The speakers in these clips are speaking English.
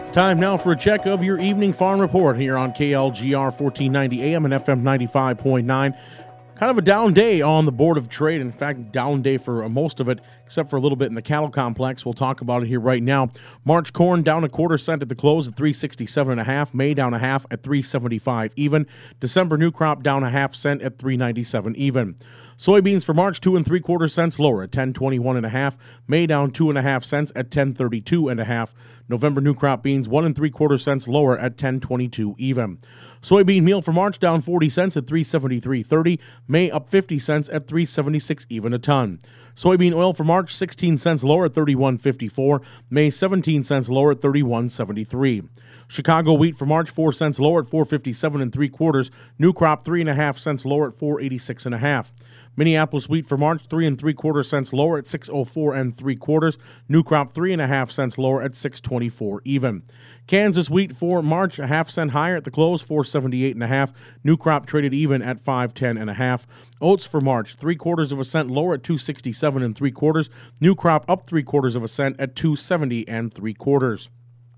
Time now for a check of your evening farm report here on KLGR 1490 AM and FM 95.9. Kind of a down day on the Board of Trade. In fact, down day for most of it, except for a little bit in the cattle complex. We'll talk about it here right now. March corn down a quarter cent at the close at 367.5. May down a half at 375 even. December new crop down a half cent at 397 even. Soybeans for March 2 3/4 cents lower at 10.21.5. May down 2.5 cents at 10.32.5. November new crop beans 1 3/4 cents lower at 10.22 even. Soybean meal for March down 40 cents at 373.30. May up 50 cents at 376 even a ton. Soybean oil for March 16 cents lower at 31.54. May 17 cents lower at 31.73. Chicago wheat for March 4 cents lower at 4.57 3/4. New crop 3.5 cents lower at 4.86.5. Minneapolis wheat for March 3 3/4 cents lower at 6.04 3/4. New crop 3.5 cents lower at 6.24 even. Kansas wheat for March a half cent higher at the close, 4.78.5. New crop traded even at 5.10.5. Oats for March 3/4 cent lower at 2.67 3/4. New crop up 3/4 cent at 2.70 3/4.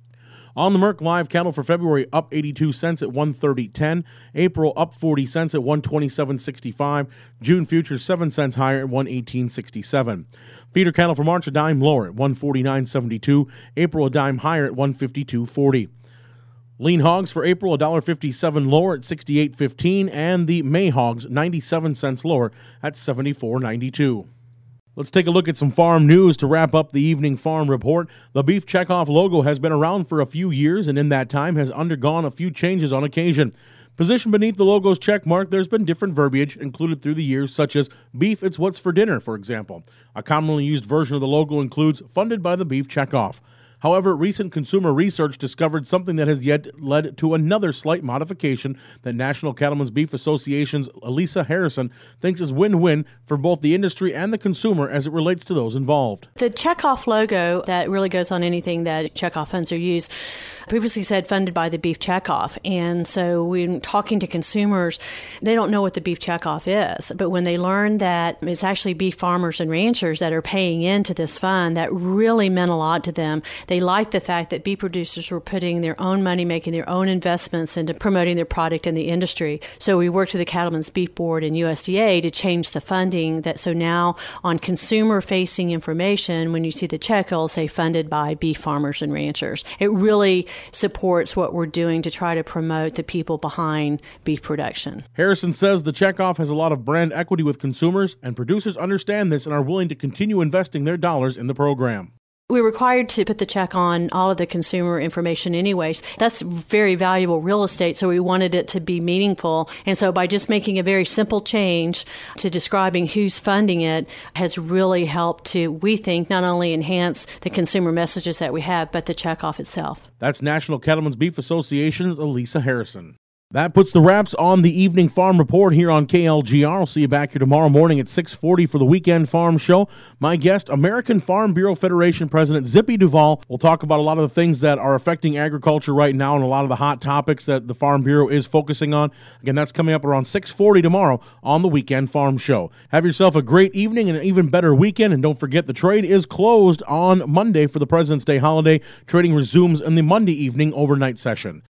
On the Merck live cattle for February up 82 cents at 130.10. April up 40 cents at 127.65. June futures 7 cents higher at 118.67. Feeder cattle for March a dime lower at 149.72. April a dime higher at 152.40. Lean hogs for April $1.57 lower at 68.15, and the May hogs 97 cents lower at 74.92. Let's take a look at some farm news to wrap up the evening farm report. The Beef Checkoff logo has been around for a few years and in that time has undergone a few changes on occasion. Positioned beneath the logo's check mark, there's been different verbiage included through the years, such as beef, it's what's for dinner, for example. A commonly used version of the logo includes funded by the Beef Checkoff. However, recent consumer research discovered something that has yet led to another slight modification that National Cattlemen's Beef Association's Elisa Harrison thinks is win-win for both the industry and the consumer as it relates to those involved. The checkoff logo that really goes on anything that checkoff funds are used previously said funded by the Beef Checkoff. And so when talking to consumers, they don't know what the Beef Checkoff is. But when they learn that it's actually beef farmers and ranchers that are paying into this fund, that really meant a lot to them. They liked the fact that beef producers were putting their own money, making their own investments into promoting their product in the industry. So we worked with the Cattlemen's Beef Board and USDA to change the funding so now on consumer-facing information, when you see the check, it'll say funded by beef farmers and ranchers. It really supports what we're doing to try to promote the people behind beef production. Harrison says the checkoff has a lot of brand equity with consumers, and producers understand this and are willing to continue investing their dollars in the program. We're required to put the check on all of the consumer information anyways. That's very valuable real estate, so we wanted it to be meaningful. And so by just making a very simple change to describing who's funding it has really helped to, we think, not only enhance the consumer messages that we have, but the checkoff itself. That's National Cattlemen's Beef Association's Elisa Harrison. That puts the wraps on the evening farm report here on KLGR. I'll see you back here tomorrow morning at 6:40 for the weekend farm show. My guest, American Farm Bureau Federation President Zippy Duvall. We'll talk about a lot of the things that are affecting agriculture right now and a lot of the hot topics that the Farm Bureau is focusing on. Again, that's coming up around 6:40 tomorrow on the weekend farm show. Have yourself a great evening and an even better weekend. And don't forget, the trade is closed on Monday for the President's Day holiday. Trading resumes in the Monday evening overnight session.